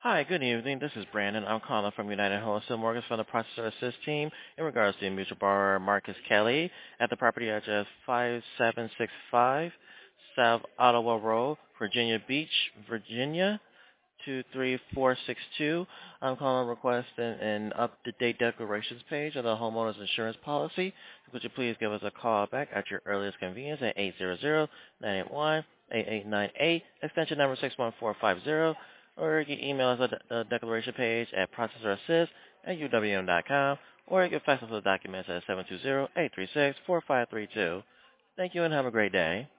Hi, good evening. This is Brandon. I'm calling from United Wholesale Mortgage from the Processor Assist team in regards to mutual borrower Marcus Kelly at the property address 5765 South Ottawa Road, Virginia Beach, Virginia 23462. I'm calling requesting an up-to-date declarations page of the homeowner's insurance policy. Could you please give us a call back at your earliest convenience at 800-981-8898, extension number 61450, or you can email us at the declaration page at processораssist@uwm.com, or you can fax us the documents at 720-836-4532. Thank you and have a great day.